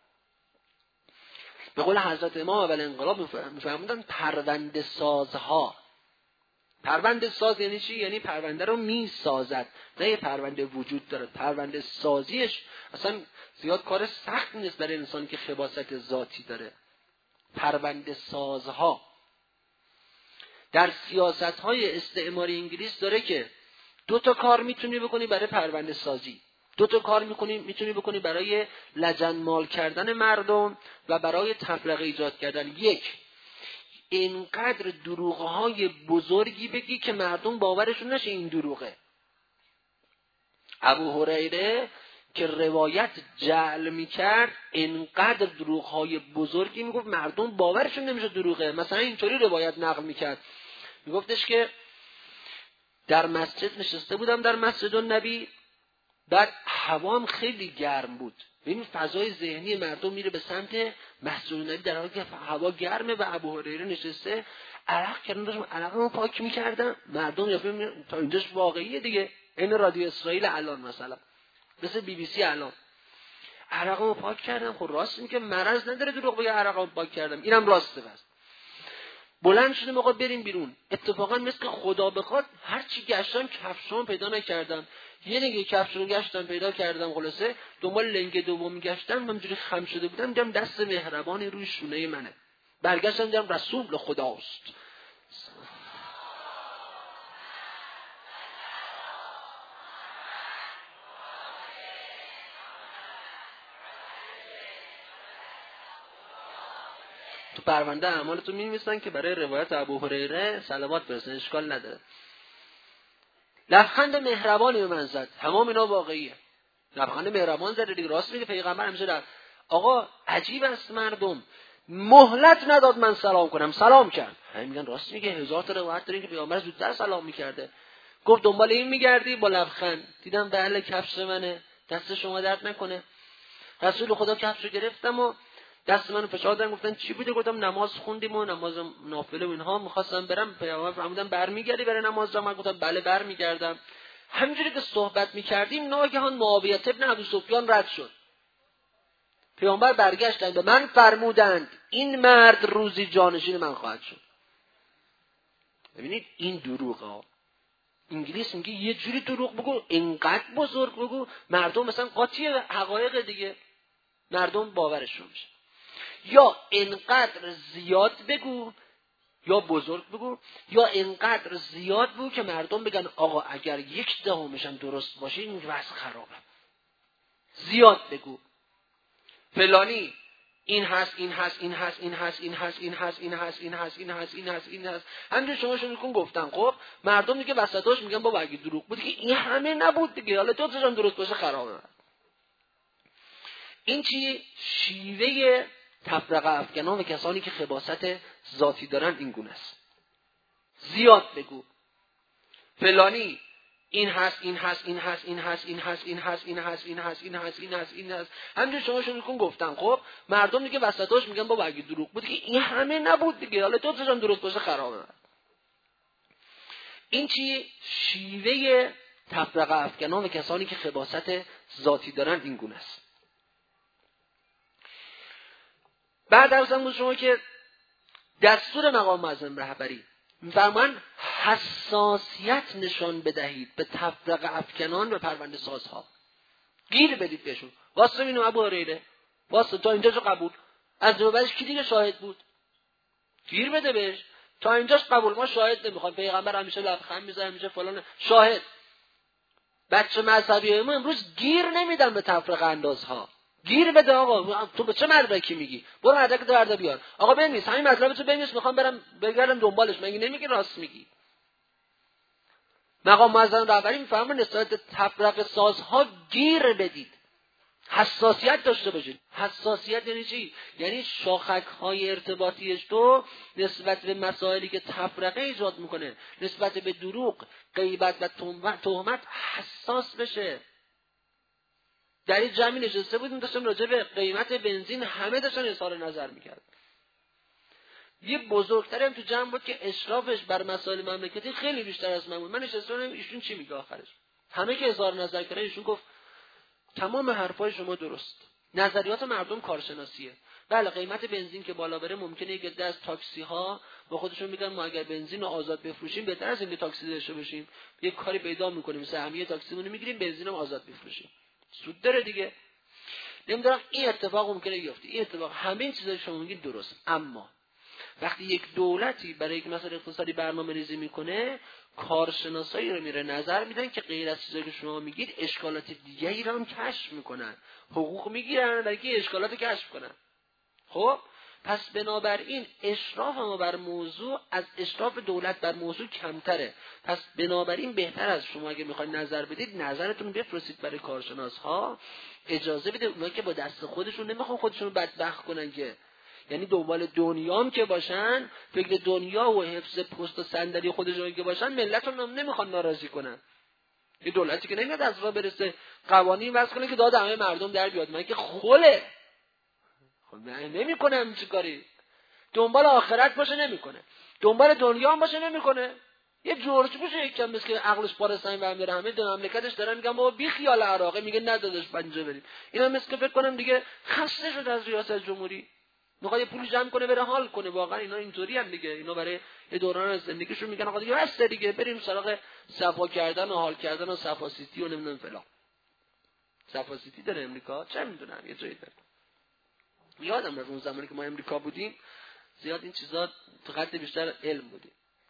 به قول حضرت امام اول انقلاب میفرمودن پرونده سازها. پرونده ساز یعنی چی؟ یعنی پرونده رو میسازد، نه یه پرونده وجود داره. پرونده سازیش اصلا زیاد کار سخت نیست برای انسانی که خباثت ذاتی داره. پرونده سازها در سیاست‌های استعماری انگلیس داره که دو تا کار میتونی بکنی برای پرونده سازی، دو تا کار میکنی میتونی بکنی برای لجنمال کردن مردم و برای تفرقه ایجاد کردن. یک، اینقدر دروغ‌های بزرگی بگی که مردم باورشون نشه این دروغه. ابو هریره که روایت جعل میکرد اینقدر دروغ‌های بزرگی میگفت مردم باورشون نمیشه دروغه. مثلا اینطوری روایت نقل میکرد، میگفتش که در مسجد نشسته بودم، در مسجد النبی، بعد هوام خیلی گرم بود. ببین فضای ذهنی مردم میره به سمت مسجد النبی در حالی که هوا گرمه و ابو هریره نشسته عرق کردن، داشتم عرقمو پاک میکردم. مردم یا تا اینجاش واقعیه دیگه، این رادیو اسرائیل الان مثلا مثل بی بی سی الان، عرقمو پاک کردم. خب راست میگه، مرض نداره دروغ بگه عرقمو پاک کردم، اینم راسته. بس بلند شدم آقا بریم بیرون. اتفاقا مثل خدا بخواد هر چی گشتم کفشام پیدا نکردم. یه لنگ کفش رو گشتم پیدا کردم، خلاصه دنبال لنگ دوم گشتم، همینجوری خم شده بودم دیدم دست مهربانی روی شونه منه. برگشتم دیدم رسول خداست. تو پرونده اعمالتون می‌نویسن که برای روایت ابو هریره صلوات برسن، اشکال نداره. لبخند مهربانی به من زد، تمام اینا واقعیه. لبخند مهربان زد دیگه، راست میگه پیغمبر همیشه در آقا عجیب است مردم مهلت نداد من سلام کنم، سلام کرد. همین میگن راست میگه، هزار تا روایت دارین که پیغمبر زودتر سلام میکرده. گفت دنبال این میگردی؟ با لبخند دیدم بله کفش منه، دست شما درد نکنه. رسول خدا کفشو گرفتم و دست منو فشار دادن، گفتن چی بوده؟ گفتم نماز خوندیم و نماز نافله و اینها، می‌خواستم برم. پیامبر فرمودن برمیگردی برای نماز جماع؟ گفتم بله برمیگردم. همینجوری که صحبت می‌کردیم ناگهان معاویه ابن ابی سفیان رد شد. پیامبر برگشتن به من فرمودند این مرد روزی جانشین من خواهد شد. ببینید این دروغه. انگلیس میگه یه جوری دروغ بگو اینقدر بزرگ بگو مردم مثلا قاطی حقایق دیگه، مردم باورشون میشه. یا اینقدر زیاد بگو یا بزرگ بگو، یا اینقدر زیاد بگو که مردم بگن آقا اگر یک دهمش هم درست باشه این وضع خرابه. زیاد بگو فلانی این هست این هست این هست این هست این هست این هست این هست این هست این هست این هست این هست همینجوری شما شروع کن گفتن. خب مردم دیگه وسطاش میگن بابا اگه دروغ بود که این همه نبود دیگه، حالا تو چشم درست باشه خرابه. این چی؟ شیوه تفرقه افکنان و کسانی که خباثت ذاتی دارن این گونه است. زیاد بگو فلانی این هست این هست این هست این هست این هست این هست این هست این هست این هست این هست این هست همینجوری شما شروع کن گفتن. خب مردم دیگه وسطاش میگن بابا اگه دروغ بود که این همه نبود دیگه، حالا تو چشم درست باشه خرابه. این چی؟ شیوه تفرقه افکنان و کسانی که خباثت ذاتی دارن این گونه است. بعد ارزم بود شما که دستور مقام معظم رهبری می‌فرمایند حساسیت نشان بدهید به تفرقه افکنان و پرونده سازها. گیر بدید بهشون. واسه اینو ابو هریره واسه تا اینجاشو قبول، از بعدش کی دیگه شاهد بود؟ گیر بده بهش. تا اینجاش قبول، ما شاهد نمیخوام. پیغمبر همیشه لبخند میزنه، همیشه فلان شاهد. بچه مذهبی ما امروز گیر نمیدن به تفرقه اندازها. گیر بده آقا، تو به چه مدرکی میگی؟ برو مدرک دردا بیار. آقا بنویس، همین مطلب تو بنویس، میخوام برم بگردم دنبالش. مگه نمیگی راست میگی؟ مقام معظم رهبری میفهمه نسبت تفرقه سازها گیر بدید، حساسیت داشته باشید. حساسیت یعنی چی؟ یعنی شاخک‌های ارتباطیش تو نسبت به مسائلی که تفرقه ایجاد میکنه، نسبت به دروغ، غیبت و تهمت حساس بشه. در این جمعی نشسته بودیم داشتم راجع به قیمت بنزین همه داشتن اظهار نظر میکرد. یه بزرگتر هم تو جمع بود که اشرافش بر مسائل مملکتی خیلی بیشتر از من بود. من نشسته بودم ایشون چی میگه آخرش. همه که اظهار نظر کردن ایشون گفت تمام حرفای شما درست. نظریات مردم کارشناسیه. بله قیمت بنزین که بالا بره ممکنه یک عده از تاکسی ها با خودشون میگن ما اگر بنزین رو آزاد بفروشیم بهتر از اینکه تاکسی داشته باشیم. یه کاری پیدا میکنیم سهمیه تاکسیمون رو میگیریم بنزین رو آزاد بفروشیم. سود داره دیگه. نمیدونم این اتفاق ممکنه بیفته. این اتفاق همین چیزایی شما میگید درست. اما وقتی یک دولتی برای یک مسئله اقتصادی برنامه‌ریزی میکنه، کارشناسایی رو میره نظر میدن که غیر از چیزایی که شما میگید اشکالات دیگری رو هم کشف میکنن، حقوق میگیرن برای که اشکالات رو کشف کنن. خب پس بنابراین اشراف ما بر موضوع از اشراف دولت بر موضوع کمتره. پس بنابراین بهتر از شما اگه میخواید نظر بدید نظرتون بفرستید برای کارشناس ها، اجازه بده اونایی که با دست خودشون نمیخوان خودشون رو بدبخت کنن، که یعنی دنبال دنیام که باشن، فکر دنیا و حفظ پست و صندلی خودشون که باشن، ملت رو نمیخوان ناراضی کنن. یه دولتی که نمیاد از راه برسه قوانین وضع کنه که داد همه مردم در بیاد، من که خله خب نه نمیکنه همین چی کاری. دنبال آخرت باشه نمیکنه، دنبال دنیا هم باشه نمیکنه. یه جورج باشه یک کم مثل که عقلش پارستانی برم داره، همه دو مملکتش دارن میگن بابا بی خیال عراقه، میگه نداداش بنجا بریم. اینا مثل که فکر کنم دیگه خسته شد از ریاست جمهوری، میخواد یه پول جمع کنه بره حال کنه. واقعا اینا اینطوری هم دیگه، اینا برای یه دوران از زندگیشون میگن آقا دیگه بس دیگه بریم سراغ صفا کردن و حال کردن و صفا سیتی و نمیدونم فلان. صفا سیتی داره امریکا، چه میدونم یه جایی داره. یادم از اون زمانی که ما امریکا بودیم زیاد این چیزا تو قد بیشتر علم بودیم.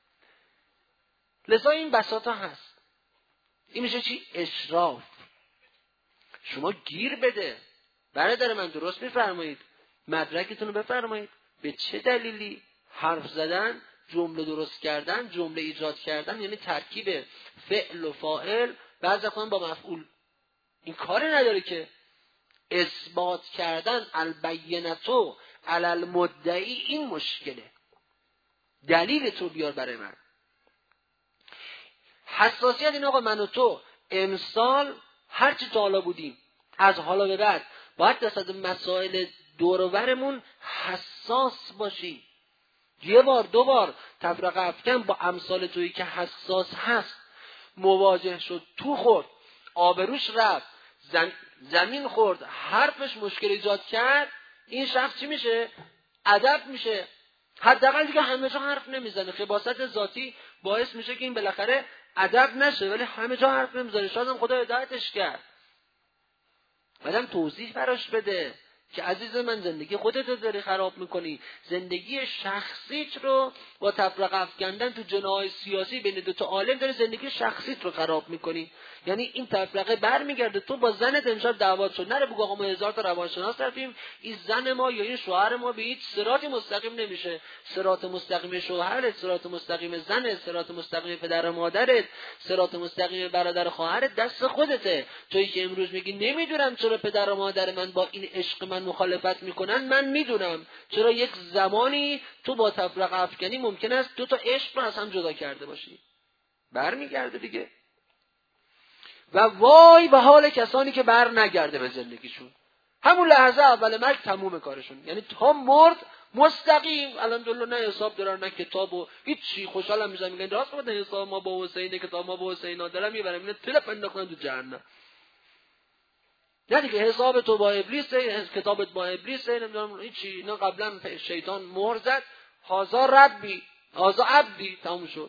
لذا این بساطا هست. این میشه چی؟ اشراف. شما گیر بده. برادر من درست میفرمایید، مدرکتون رو بفرمایید. به چه دلیلی حرف زدن، جمله درست کردن، جمله ایجاد کردن، یعنی ترکیب فعل و فاعل بعضی وقتا با مفعول، این کاری نداره که اثبات کردن البینتو علی المدعی این مشکله. دلیل تو بیار برای من. حساسیت این آقا من و تو امسال هرچی تا حالا بودیم از حالا به بعد باید نسبت مسائل دور و برمون حساس باشی. یه بار دو بار تفرقه افکن با امثال تویی که حساس هست مواجه شد، تو خورد، آبروش رفت، زم... زمین خورد، حرفش مشکل ایجاد کرد، این شخص چی میشه؟ ادب میشه. حداقل دیگه همه جا حرف نمیزنه. خباثت ذاتی باعث میشه که این بالاخره ادب نشه، ولی همه جا حرف نمیزنه. شاید هم خدا هدایتش کرد. بعدم توضیح براش بده که عزیز من زندگی خودت رو داری خراب میکنی، زندگی شخصیت رو با تفرقه افکندن تو جناح سیاسی بین دو تا عالم داری زندگی شخصیت رو خراب میکنی. یعنی این تفرقه برمیگرده تو با زنت امشب دعوا شد، نره بگو آقا ما هزار تا روانشناس رفتیم این زن ما یا این شوهر ما به هیچ صراطی مستقیم نمیشه. صراط مستقیم شوهرت، صراط مستقیم زنت، صراط مستقیم پدر و مادرت، صراط مستقیم برادر خواهرت دست خودته. تویی که امروز میگی نمیدونم چرا پدر و مادر من با این عشق من مخالفت میکنن، من میدونم چرا یک زمانی تو با تفرقه افکنی ممکن است دو تا عشق رو از هم جدا کرده باشی. برمیگرده دیگه. و وای به حال کسانی که بر نگرده به زندگیشون، همون لحظه اول مرگ تموم کارشون. یعنی تا مرد مستقیم الحمدلله نه حساب دارن نه کتاب و هیچ چی، خوشحالم میشن میگن راست بود حساب ما با حسین، کتاب ما با حسین دارم میبرم اینا تلپ انداختن تو جهنم. نه دیگه حساب تو با ابلیسه، کتابت با ابلیسه، نمیدونم هیچی. اینا قبلا شیطان مهر زد هازا ربی هازا عبدی، تموم شد.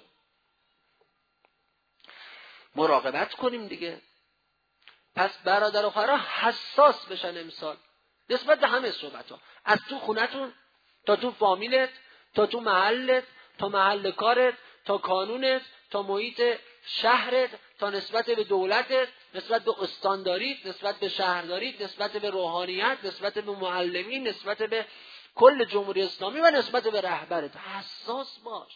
مراقبت کنیم دیگه. پس برادر و خواهرها حساس بشن امسال نسبت به همه صحبت ها، از تو خونتون تا تو فامیلت تا تو محلت تا محل کارت تا کانونت تا محیط شهرت تا نسبت به دولتت، نسبت به استانداریت، نسبت به شهرداریت، نسبت به روحانیت، نسبت به معلمین، نسبت به کل جمهوری اسلامی و نسبت به رهبرت حساس باش.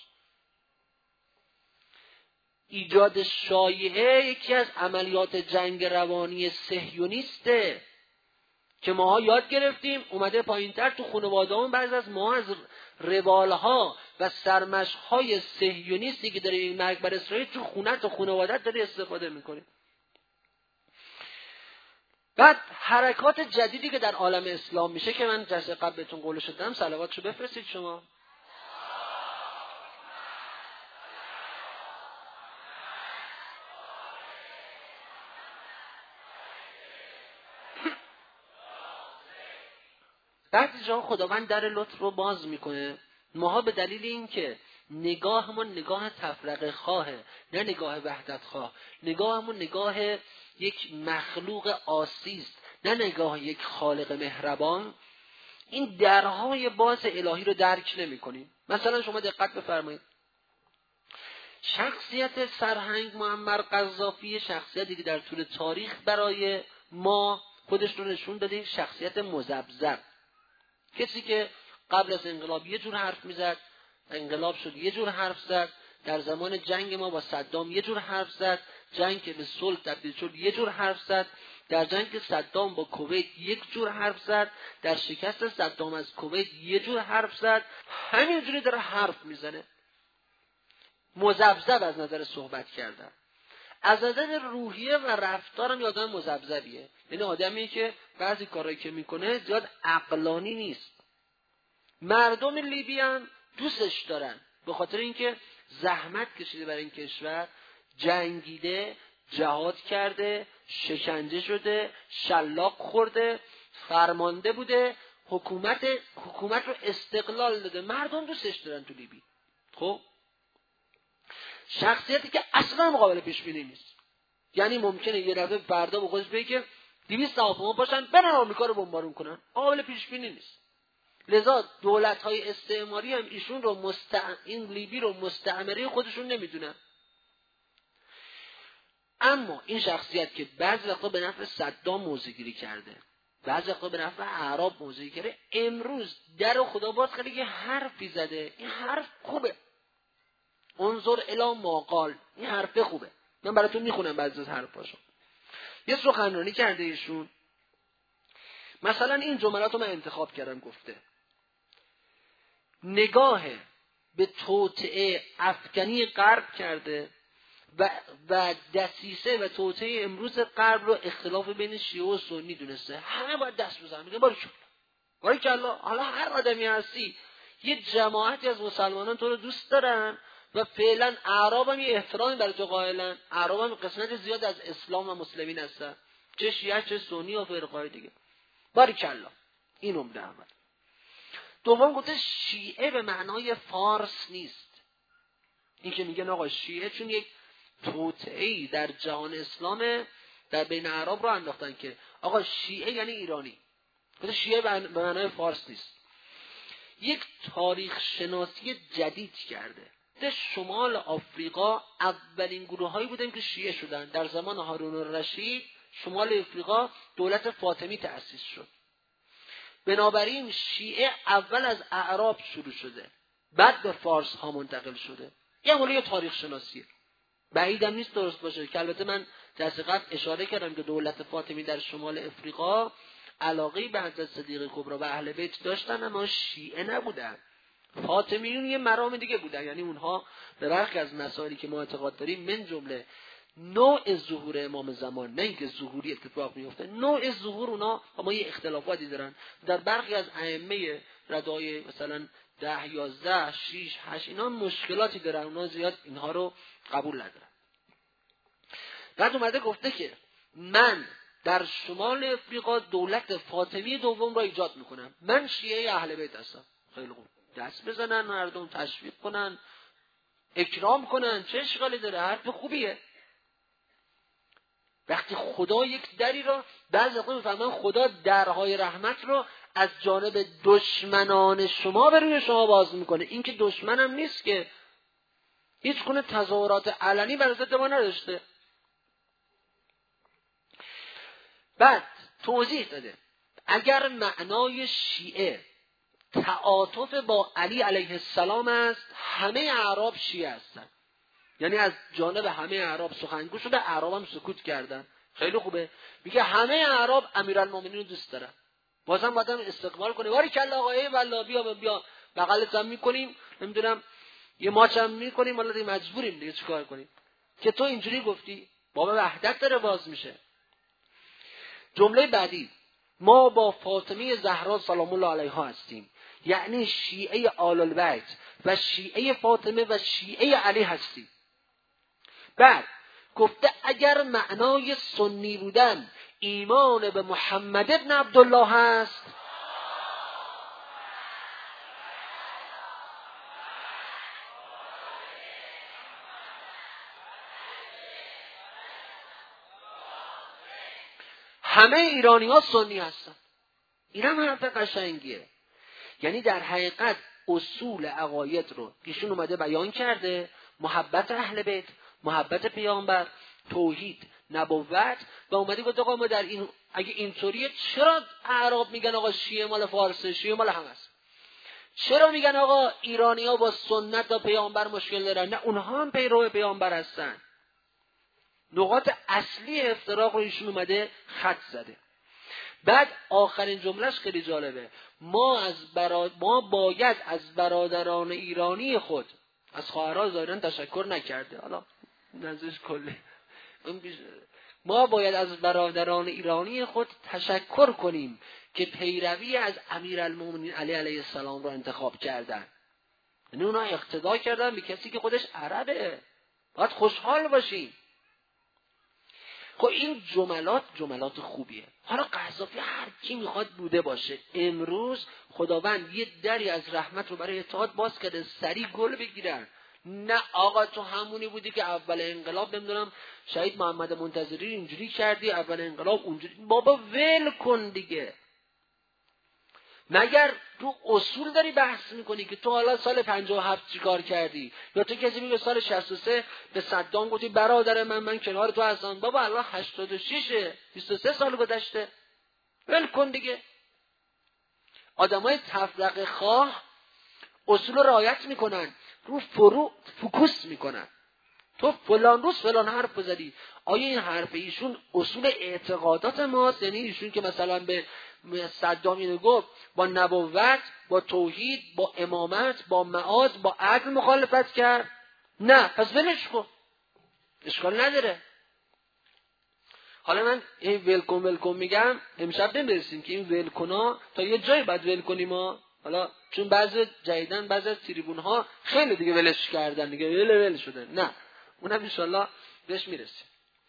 ایجاد شایعه یکی از عملیات جنگ روانی صهیونیسته که ماها یاد گرفتیم اومده پایینتر تو خانواده‌مون. بعضی از ما از روالها و سرمشق‌های صهیونیستی که داره این مرگ بر اسرائیل تو خونت و خانواده‌ات داره استفاده می‌کنی. بعد حرکات جدیدی که در عالم اسلام میشه که من جلسه قبل بهتون قولش دادم، صلواتشو بفرستید شما. بعضی جا خداوند در لطف رو باز میکنه، ماها به دلیل این که نگاهمون نگاه تفرقه خواهه نه نگاه وحدت خواه، نگاهمون نگاه یک مخلوق عاصیست نه نگاه یک خالق مهربان، این درهای باز الهی رو درک نمی کنیم. مثلا شما دقت بفرمایید، شخصیت سرهنگ معمر قذافی شخصیتی که در طول تاریخ برای ما خودش رو نشون داده، شخصیت مذبذب، کسی که قبل از انقلاب یه جور حرف میزد، انقلاب شد یه جور حرف زد، در زمان جنگ ما با صدام یه جور حرف زد، جنگ که به صلح تبدیل شد یه جور حرف زد، در جنگ صدام با کویت یک جور حرف زد، در شکست صدام از کویت یه جور حرف زد، همینجوری داره حرف میزنه. مذبذب از نظر صحبت کردن، از نظر روحیه و رفتارم آدم مذبذبیه. یعنی آدمی که بعضی کارهایی که میکنه زیاد عقلانی نیست. مردم لیبی دوستش دارن به خاطر اینکه زحمت کشیده برای این کشور، جنگیده، جهاد کرده، شکنجه شده، شلاق خورده، فرمانده بوده، حکومت حکومت رو استقلال داده، مردم دوستش دارن تو لیبی. خب شخصیتی که اصلا مقابل پیش بینی نیست. یعنی ممکنه یه دفعه فردا به خودش بگه که دویست هواپیما باشن برن آمریکا رو بمبارون کنن، قابل پیش بینی نیست. لذا دولت‌های استعماری هم ایشون رو مستع... این لیبی رو مستعمره خودشون نمیدونن. اما این شخصیت که بعضی وقتا به نفع صدام موضع‌گیری کرده، بعضی وقتا به نفع اعراب موضع‌گیری کرده، امروز در خدا باز کرده که حرفی زده، این حرف خوبه، انظر الی ما قال، این حرف خوبه، من براتون میخونم بعضی از حرفاشو. یه سخنرانی کرده ایشون، مثلا این جملات رو من انتخاب کردم، گفته نگاه به توطئه افغانی غرب کرده و و دسیسه و توطئه امروز غرب رو اختلاف بین شیعه و سنی دونسته. همه باید دست بزنن، میگه باریکلا باریکلا. حالا هر آدمی هستی، یه جماعتی از مسلمانان تو رو دوست دارن و فعلا اعراب هم یه احترامی برای تو قائلن. اعراب هم قسمت زیاد از اسلام و مسلمین هستن، چه شیعه چه سنی و فرقای دیگه. باریکلا. این عمده اول. دوم گفته شیعه به معنای فارس نیست. این که میگن آقا شیعه چون یک توطئه‌ای در جهان اسلام در بین اعراب رو انداختن که آقا شیعه یعنی ایرانی. شیعه به معنای فارس نیست. یک تاریخ شناسی جدید کرده. در شمال آفریقا اولین گروه هایی بودن که شیعه شدن. در زمان هارون الرشید شمال آفریقا دولت فاطمی تأسیس شد. بنابراین شیعه اول از اعراب شروع شده، بعد به فارس ها منتقل شده. یه مولی تاریخ شناسیه، بعیدم نیست درست باشه، که البته من دست قبل اشاره کردم که دولت فاطمی در شمال افریقا علاقه به حضرت صدیقه کبری و اهل بیت داشتن، اما شیعه نبودن. فاطمیون یه مرام دیگه بودن، یعنی اونها به برخی از مسائلی که ما اعتقاد داریم، من جمله نوع ظهور امام زمان، نه اینکه ظهوری اتفاق میفته، نوع ظهور اونا اما یه اختلافاتی دارن. در برخی از ائمه ردای مثلا ده، یازده، شیش، هشت اینا مشکلاتی دارن، اونا زیاد اینها رو قبول ندارن. بعد اومده گفته که من در شمال افریقا دولت فاطمی دوم را ایجاد میکنم، من شیعه اهل بیت هستم. خیلی خوب، دست بزنن، مردم تشویق کنن، اکرام کنن، چه اشکالی داره؟ حرف خوبیه. وقتی خدا یک دری را، بعضی وقتا میفهمن خدا درهای رحمت رو از جانب دشمنان شما به روی شما باز میکنه. این که دشمنم نیست که، هیچ گونه تظاهرات علنی بر ضد ما نداشته. بعد توضیح داده اگر معنای شیعه تعاطف با علی علیه السلام است، همه اعراب شیعه هستن، یعنی از جانب همه اعراب سخنگو شده، اعراب هم سکوت کردن. خیلی خوبه، میگه همه اعراب امیرالمومنین رو دوست دارن، بازم باید استقبال کنه، واری کلا آقای والله بیا بیا بغلت هم میکنیم، نمیدونم یه ماچ هم میکنیم، حالا دیگه مجبوریم دیگه چیکار کنیم که تو اینجوری گفتی. باب وحدت داره باز میشه. جمله بعدی، ما با فاطمه زهرا سلام الله علیها هستیم، یعنی شیعه آل البیت و شیعه فاطمه و شیعه علی هستیم. بعد گفته اگر معنای سنی بودن ایمان به محمد ابن عبدالله هست، همه ایرانی ها سنی هستن. این هم حرف قشنگیه. یعنی در حقیقت اصول عقاید رو ایشون اومده بیان کرده، محبت اهل بیت، محبت پیامبر، توحید، نبوت، و اومده گفت آقا ما در این، اگه اینطوریه چرا اعراب میگن آقا شیعه مال فارسه، شیعه مال هم است؟ چرا میگن آقا ایرانی ها با سنت و پیامبر مشکل دارن؟ نه، اونها هم پیرو پیامبر هستن. نقاط اصلی افتراق رو ایشون اومده خط زده. بعد آخرین جملهش خیلی جالبه، ما از برا... ما باید از برادران ایرانی خود، از خواهرها ظاهراً تشکر نکرده، حالا نظرش کله، ما باید از برادران ایرانی خود تشکر کنیم که پیروی از امیرالمومنین علی علیه السلام را انتخاب کردن. یعنی اونا اقتدا کردن به کسی که خودش عربه، باید خوشحال باشیم. خب این جملات جملات خوبیه. حالا قذافی هر کی میخواد بوده باشه، امروز خداوند یه دری از رحمت رو برای اتحاد باز کرده، سریع گل بگیرن. نه آقا تو همونی بودی که اول انقلاب نمیدونم شهید محمد منتظری اینجوری کردی، اول انقلاب اونجوری. بابا ول کن دیگه. مگر تو اصول داری بحث میکنی که تو حالا سال پنجاه و هفت چیکار کردی؟ یا تو کسی میگه سال شصت و سه به صدام گفتی برادر من من کنار تو هستم؟ بابا الان هشتاد و شش، بیست و سه سال گذشته، ول کن دیگه. آدمای تفرقه خواه اصول رو رعایت میکنن، رو فروع فوکوس میکنن. تو فلان روز فلان حرف بزدی، آیا این حرف ایشون اصول اعتقادات ماست؟ یعنی ایشون که مثلا به صدام اینو گفت با نبوت، با توحید، با امامت، با معاد، با عدل مخالفت کرد؟ نه، پس ولش کن، اشکال نداره. حالا من این ولکن ولکن میگم، امشب نمیرسیم که این ولکنا تا یه جایی باید ول کنیم ما. حالا چون بعضی جدیدن بعضی از تریبون ها خیلی دیگه ولش کردن دیگه، ول ول شده. نه، اونم انشالله بهش میرسیم.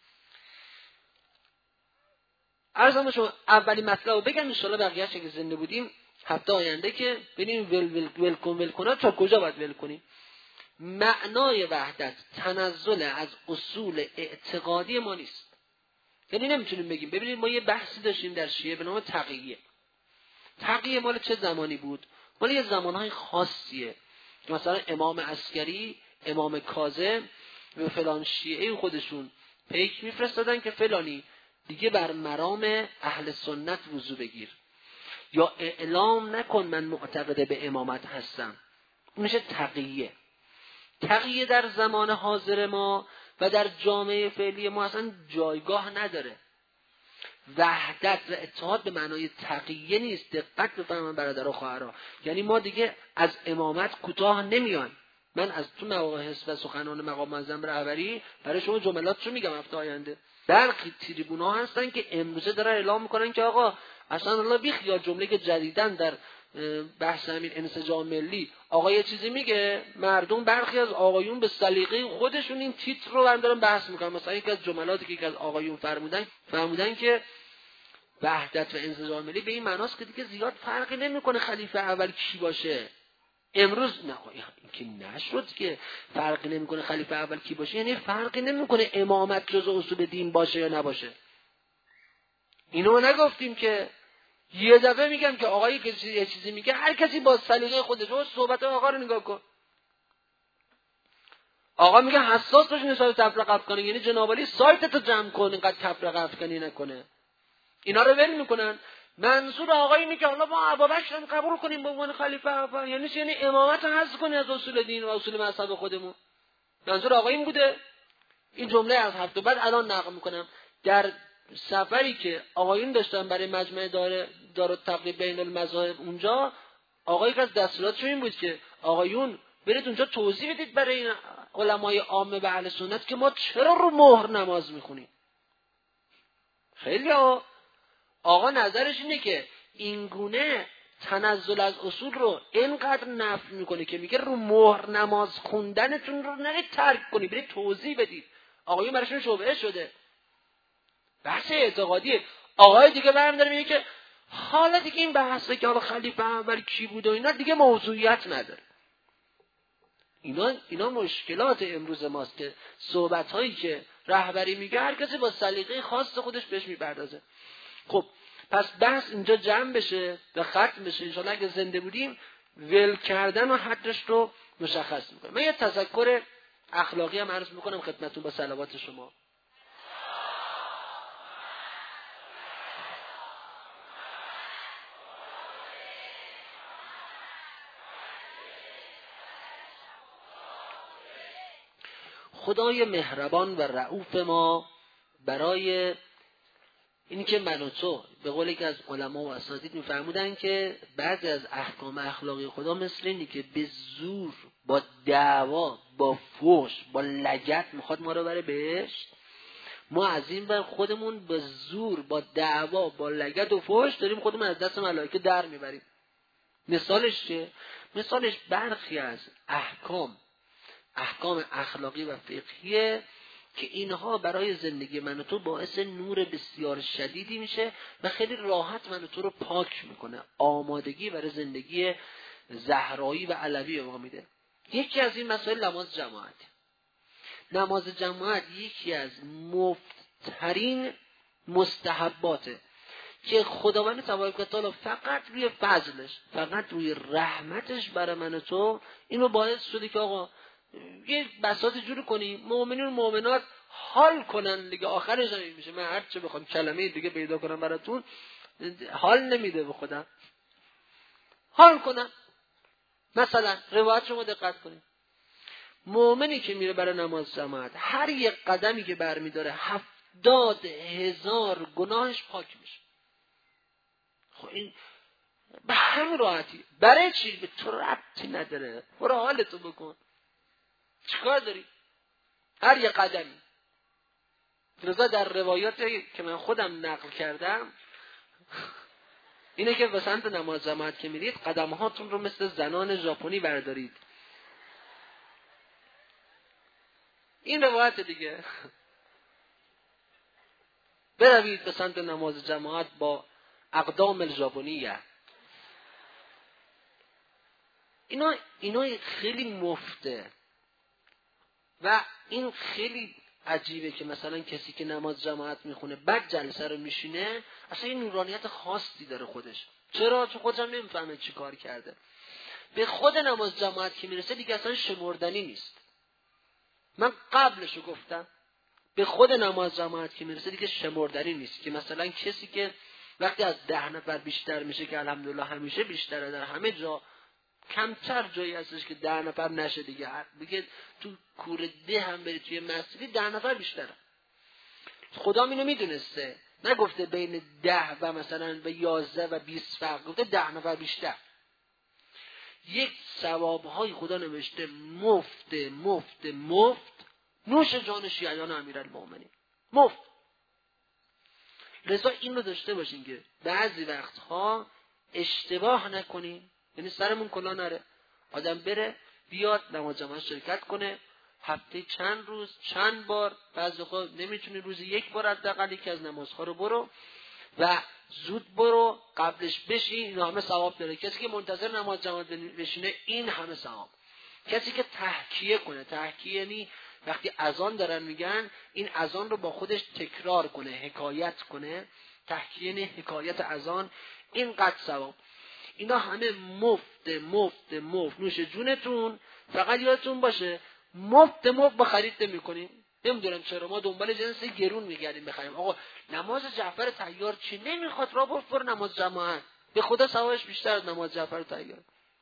عرضم شما اولی مطلب رو بگم، انشالله بقیه‌اش اگه زنده بودیم هفته آینده که ببینیم ول ول ول کن ول کنا تا کجا باید ول کنیم. معنای وحدت تنزل از اصول اعتقادی ما نیست. یعنی نمیتونیم بگیم، ببینید ما یه بحثی داشتیم در شیعه به نام تقیه. تقیه مال چه زمانی بود؟ مال یه زمانهای خاصیه که مثلا امام عسکری، امام کاظم و فلان شیعه خودشون پیک میفرستادن که فلانی دیگه بر مرام اهل سنت وضو بگیر یا اعلام نکن من معتقد به امامت هستم. اون میشه تقیه. تقیه در زمان حاضر ما و در جامعه فعلی ما اصلا جایگاه نداره. وحدت و اتحاد به معنای تقیه نیست. دقت بفرمایید برادر و خواهرها، یعنی ما دیگه از امامت کوتاه نمیان. من از تو مباحث و سخنان مقام معظم رهبری برای شما جملاتشو میگم هفته آینده. برخی تریبونا هستن که امروزه دارن اعلام میکنن که آقا اصلا الله بیخیال جمله که جدیدن در بحث همین انسجام ملی آقا یه چیزی میگه، مردم برخی از آقایون به سلیقه خودشون این تیتر رو برندارن بحث میکنن. مثلا یکی از جملاتی که یکی از آقایون فرمودن فرمودن که وحدت و انسجام ملی به این معناست که دیگه زیاد فرقی نمیکنه خلیفه اول کی باشه. امروز نه این که نشد که فرقی نمیکنه خلیفه اول کی باشه، یعنی فرقی نمیکنه امامت جزء اصول دین باشه یا نباشه. اینو نگفتیم که یه دفعه میگم که آقایی که یه چیزی میگه هر کسی با سلیقه خودش رو صحبت آقا رو نگاه کن. آقا میگه حساس باش نسبت تفرقه افکنی، یعنی جناب علی سایتتو جمع کن اینقدر تفرقه افکنی نکنه. اینا رو ول میکنن. منظور آقا اینه که حالا ما ابوبکر رو قبول کنیم به عنوان خلیفه اول، یعنی چی؟ یعنی امامت رو حذف کنی از اصول دین و اصول مذهب خودمون. منظور آقا این بوده. این جمله از هفته بعد الان نقل میکنم. در سفری که آقایون داشتن برای مجمع دار دارالتقریب بین المذاهب اونجا، آقایی که از دستوراتش این بود که آقایون برید اونجا توضیح بدید برای این علمای عامه و اهل سنت که ما چرا رو مهر نماز میخونیم. خیلی ها آقا نظرش اینه که این گونه تنزل از اصول رو اینقدر نفی میکنه که میگه رو مهر نماز خوندنتون رو نرید ترک کنید، برید توضیح بدید. آقایون براشون شبهه شده. بحث اعتقادیه. آقای دیگه برم داره میگه که حالا دیگه این بحثه که حالا خلیفه اول کی بود و اینا دیگه موضوعیت نداره. اینا اینا مشکلات امروز ماست که صحبت هایی که رهبری میگه هر کسی با سلیقه خاص خودش بهش میپردازه. خب پس بحث اینجا جمع بشه و ختم بشه. ان شاءالله اگه زنده بودیم ول کردن و حدش رو مشخص میکنم. من یه تذکر اخلاقی هم عرض میکنم خدمتتون با صلوات شما. خدای مهربان و رؤوف ما برای اینی که من و تو به قول یکی از علما و اساتید میفرمودن که بعضی از احکام اخلاقی خدا مثل اینی که به زور با دعوا با فحش با لگد میخواد ما رو بره بهش، ما از این بر خودمون به زور با دعوا با لگد و فحش داریم خودمون از دست ملائکه در میبریم. مثالش چیه؟ مثالش برخی از احکام احکام اخلاقی و فقهیه که اینها برای زندگی من و تو باعث نور بسیار شدیدی میشه و خیلی راحت من و تو رو پاک میکنه، آمادگی برای زندگی زهرایی و علوی ما میده. یکی از این مسائل نماز جماعت. نماز جماعت یکی از مفترین مستحباته که خداوند تبارک و تعالی فقط روی فضلش، فقط روی رحمتش برای من و تو اینو باعث شده که آقا یه بساط جور کنی مؤمنین و مؤمنات حال کنن دیگه. آخرش همین میشه. من هر چه بخوام کلمه دیگه پیدا کنم براتون حال نمیده به خودم. حال کنن. مثلا روایت شما دقت کنید، مؤمنی که میره برای نماز جماعت هر یک قدمی که برمیداره هفتاد هزار گناهش پاک میشه. خب این به همین راحتی. برای چی؟ به تو ربطی نداره. برو حالتو بکن. چیکار داری؟ هر یک قدمی. لذا در روایاتی که من خودم نقل کردم اینه که به سمت نماز جماعت که میرید قدمهاتون رو مثل زنان ژاپنی بردارید. این روایت دیگه. بروید به سمت نماز جماعت با اقدام الژاپنیه. اینا اینا خیلی مفته و این خیلی عجیبه که مثلا کسی که نماز جماعت میخونه بعد جلسه رو میشینه اصلا این نورانیت خاصی داره خودش. چرا؟ چون خودم نمیفهمه چی کار کرده. به خود نماز جماعت که میرسه دیگه اصلا شمردنی نیست. من قبلشو گفتم، به خود نماز جماعت که میرسه دیگه شمردنی نیست که مثلا کسی که وقتی از ده نفر بیشتر میشه که الحمدلله همیشه بیشتره، در همه جا کمتر جایی هستش که ده نفر نشه دیگه. بگه تو کوره ده هم بری توی مسجدی ده نفر بیشتره. خدا اینو میدونسته، نگفته بین ده و مثلا به یازده و بیست فرق، گفته ده نفر بیشتر. یک ثوابهای خدا نوشته مفت مفت مفت، نوش جان شیعیان امیرالمومنین، مفت. لذا این رو داشته باشین که بعضی وقتها اشتباه نکنین، یعنی سرمون کلا نره، آدم بره بیاد نماز جماعت شرکت کنه، هفته چند روز چند بار، بعضی خود نمیتونی روزی یک بار حداقل یکی از نمازها رو برو و زود برو قبلش بشین، این همه ثواب داره. کسی که منتظر نماز جماعت بشینه این همه ثواب. کسی که تحکیه کنه، تحکیه یعنی وقتی اذان دارن میگن این اذان رو با خودش تکرار کنه، حکایت کنه، تحکیه یعنی حکایت اذان، این قد ثواب. اینا همه مفت مفت مفت، نوش جونتون. فقط یادتون باشه مفت مفت با خرید نمی‌کنیم. نمیدونم چرا ما دنبال جنس گرون میگردیم بخریم. آقا نماز جعفر طیار چی نمیخواد، را برو نماز جماعت، به خدا ثوابش بیشتر از نماز جعفر طیار.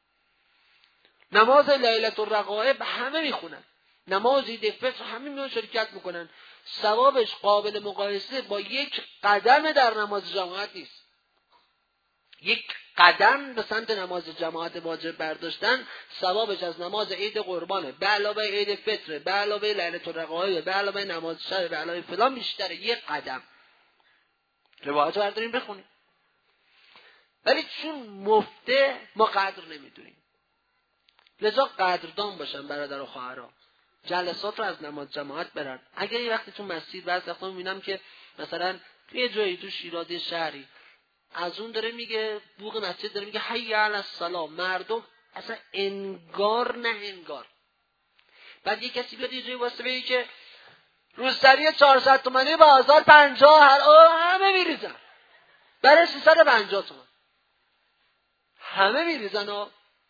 نماز لیلة الرغائب همه میخونن، نماز عید فطر همه میان شرکت میکنن، ثوابش قابل مقایسه با یک قدم در نماز جماعت نیست. یک قدم به سمت نماز جماعت واجب برداشتن ثوابش از نماز عید قربانه، به علاوه عید فطر، به علاوه لیلة الرغائب، به علاوه نماز شب، به علاوه فلان بیشتره. یک قدم روایت برداریم بخونیم. ولی چون مفته ما قدر نمیدونیم، لذا قدردان باشن برادر و خواهرها، جلسات رو از نماز جماعت برن. اگر یه وقتی تو مسجد بعضی وقتا میبینم که مثلا توی جایی تو شیراز شهری از اون داره میگه، بوق مسجد داره میگه حی علی الصلاة، مردم اصلا انگار نه انگار. بعد یه کسی بیاد یه جایی واسه بگه که روسری چهارصد تومانی بازار پنجاه، هر همه میریزن برای سیصد و پنجاه تومان، همه میریزن. و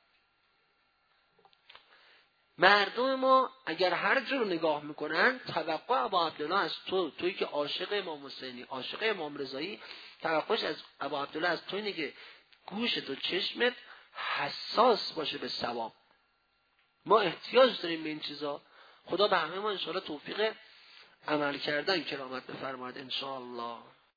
مردم ما اگر هر جور نگاه میکنن، توقع ابا عبدالله از تو، تویی که عاشق امام حسینی، عاشق امام رضایی، توقعش از ابا عبدالله از تو اینه که گوشت و چشمت حساس باشه به ثواب. ما احتیاج داریم به این چیزا. خدا به همه ما انشاءالله توفیق عمل کردن کرامت بفرماید انشاءالله.